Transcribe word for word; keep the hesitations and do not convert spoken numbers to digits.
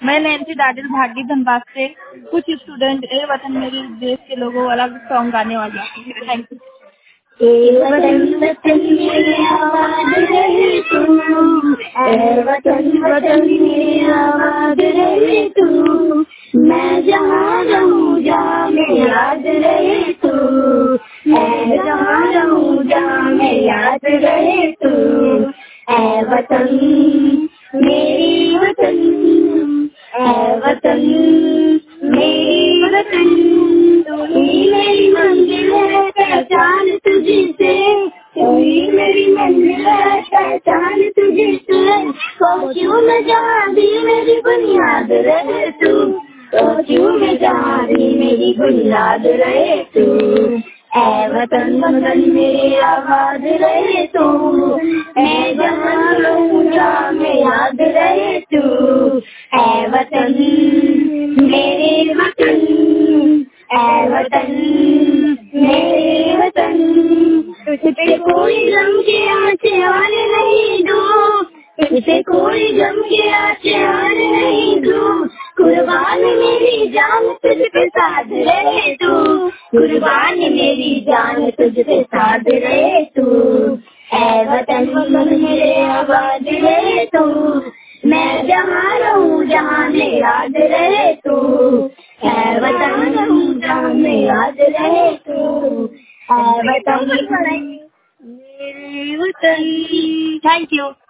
मैं नैन्सी डाडिल भाटी धनबाद से कुछ स्टूडेंट ए वतन मेरे देश के लोगों वाला सॉन्ग गाने वाली हूँ। Thank you. ए वतन वतन मेरे आबाद रहे तू, ए वतन वतन मेरे आबाद रहे तू, मैं जहाँ रहूँ जहाँ में याद रहे तू, मैं जहाँ रहूँ जहाँ में याद रहे तू, ए वतन मेरी वतन, ए वतन मेरी वतन, तू ही मेरी मंजिल है पहचान तुझी से, तू ही मेरी मंजिल है पहचान तुझी से, तो क्यों मैं जहाँ भी मेरी बुनियाद रहे तू, तो क्यों मैं जहाँ भी मेरी बुनियाद रहे तू, ऐ वतन वतन मेरी आबाद रहे तू, मैं जहाँ रहूँ जहाँ में याद रहे तू, ऐ वतन मेरे वतन, ऐ वतन मेरे वतन, तुझसे कोई गम के आँचें आने नहीं दूँ, तुझसे कोई गम के आँचें आने नहीं दूँ, कुर्बान मेरी जान तुझ पे साध रहे तू, कुर्बान मेरी जान तुझ पे साध रहे तू, ऐ वतन वतन मेरे आबाद रहे तू, मैं जहाँ रहूँ जहाँ में याद रहे तू, ऐ वतन रहूँ जहाँ में याद रहे तू, ऐ वतन मेरे वतन। Thank you.